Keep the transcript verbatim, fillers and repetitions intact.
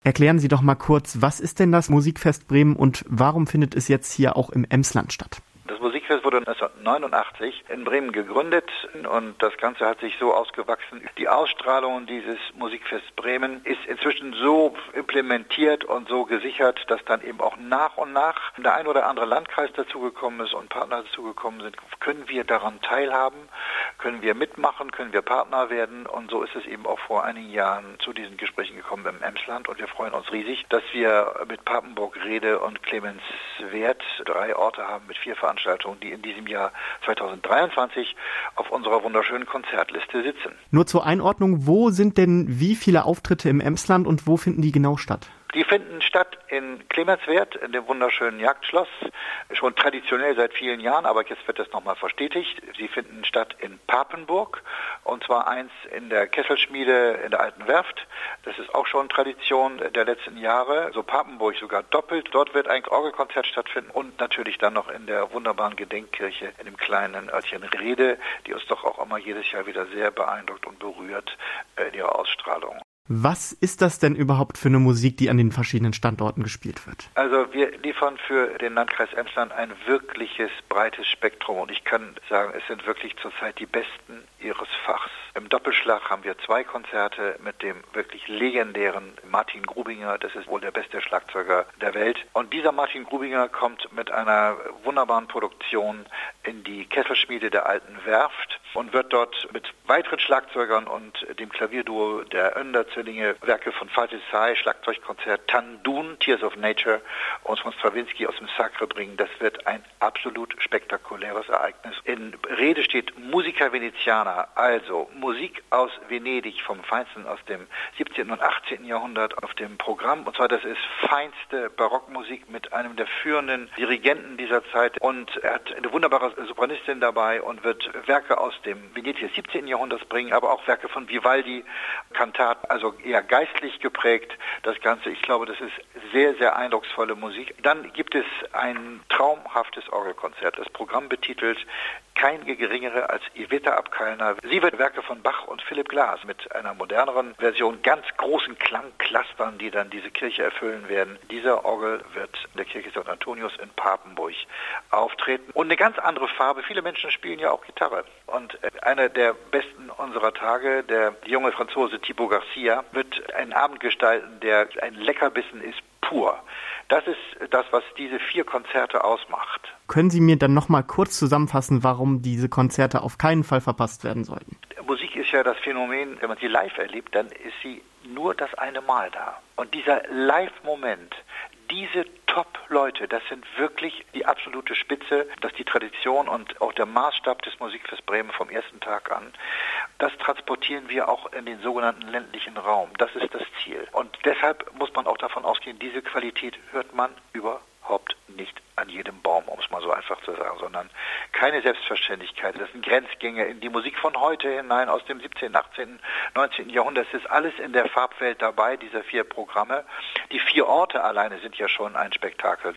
Erklären Sie doch mal kurz, was ist denn das Musikfest Bremen und warum findet es jetzt hier auch im Emsland statt? Das Musikfest wurde neunzehnhundertneunundachtzig in Bremen gegründet und das Ganze hat sich so ausgewachsen. Die Ausstrahlung dieses Musikfest Bremen ist inzwischen so implementiert und so gesichert, dass dann eben auch nach und nach der ein oder andere Landkreis dazugekommen ist und Partner dazugekommen sind. Können wir daran teilhaben? Können wir mitmachen? Können wir Partner werden? Und so ist es eben auch vor einigen Jahren zu diesen Gesprächen gekommen im Emsland und wir freuen uns riesig, dass wir mit Papenburg, Rhede und Clemenswerth drei Orte haben mit vier Veranstaltungen, die in diesem Jahr zweitausenddreiundzwanzig auf unserer wunderschönen Konzertliste sitzen. Nur zur Einordnung, wo sind denn wie viele Auftritte im Emsland und wo finden die genau statt? Die finden statt in Clemenswerth, in dem wunderschönen Jagdschloss, schon traditionell seit vielen Jahren, aber jetzt wird das nochmal verstetigt. Sie finden statt in Papenburg, und zwar eins in der Kesselschmiede in der Alten Werft. Das ist auch schon Tradition der letzten Jahre, also Papenburg sogar doppelt. Dort wird ein Orgelkonzert stattfinden und natürlich dann noch in der wunderbaren Gedenkkirche in dem kleinen Örtchen Rhede, die uns doch auch immer jedes Jahr wieder sehr beeindruckt und berührt in ihrer Ausstrahlung. Was ist das denn überhaupt für eine Musik, die an den verschiedenen Standorten gespielt wird? Also wir liefern für den Landkreis Emsland ein wirkliches breites Spektrum und ich kann sagen, es sind wirklich zurzeit die Besten ihres Fachs. Im Doppelschlag haben wir zwei Konzerte mit dem wirklich legendären Martin Grubinger, das ist wohl der beste Schlagzeuger der Welt. Und dieser Martin Grubinger kommt mit einer wunderbaren Produktion in die Kesselschmiede der Alten Werft und wird dort mit weiteren Schlagzeugern und dem Klavierduo der Önder-Zwillinge Werke von Fatih Say, Schlagzeugkonzert Tandun, Tears of Nature und von Stravinsky aus dem Sacre bringen. Das wird ein absolut spektakuläres Ereignis. In Rede steht Musica Veneziana, also Musik aus Venedig vom Feinsten aus dem siebzehnten und achtzehnten Jahrhundert auf dem Programm. Und zwar das ist feinste Barockmusik mit einem der führenden Dirigenten dieser Zeit und er hat eine wunderbare Sopranistin dabei und wird Werke aus dem Venedig des siebzehnten Jahrhunderts bringen, aber auch Werke von Vivaldi, Kantat, also eher geistlich geprägt, das Ganze. Ich glaube, das ist sehr, sehr eindrucksvolle Musik. Dann gibt es ein traumhaftes Orgelkonzert, das Programm betitelt Kein geringere als Iveta Abkalner. Sie wird Werke von Bach und Philipp Glass mit einer moderneren Version, ganz großen Klangclustern, die dann diese Kirche erfüllen werden. Dieser Orgel wird in der Kirche Sankt Antonius in Papenburg auftreten. Und eine ganz andere Farbe. Viele Menschen spielen ja auch Gitarre. Und einer der besten unserer Tage, der junge Franzose Thibaut Garcia, wird einen Abend gestalten, der ein Leckerbissen ist pur. Das ist das, was diese vier Konzerte ausmacht. Können Sie mir dann noch mal kurz zusammenfassen, warum diese Konzerte auf keinen Fall verpasst werden sollten? Musik ist ja das Phänomen, wenn man sie live erlebt, dann ist sie nur das eine Mal da. Und dieser Live-Moment, diese Top-Leute, das sind wirklich die absolute Spitze, das ist die Tradition und auch der Maßstab des Musikfest Bremen vom ersten Tag an. Das transportieren wir auch in den sogenannten ländlichen Raum. Das ist das Ziel. Und deshalb muss man auch davon ausgehen, diese Qualität hört man überhaupt nicht an jedem Baum, um es mal so einfach zu sagen, sondern keine Selbstverständlichkeit. Das sind Grenzgänge in die Musik von heute hinein, aus dem siebzehnten, achtzehnten, neunzehnten Jahrhundert. Es ist alles in der Farbwelt dabei, diese vier Programme. Die vier Orte alleine sind ja schon ein Spektakel.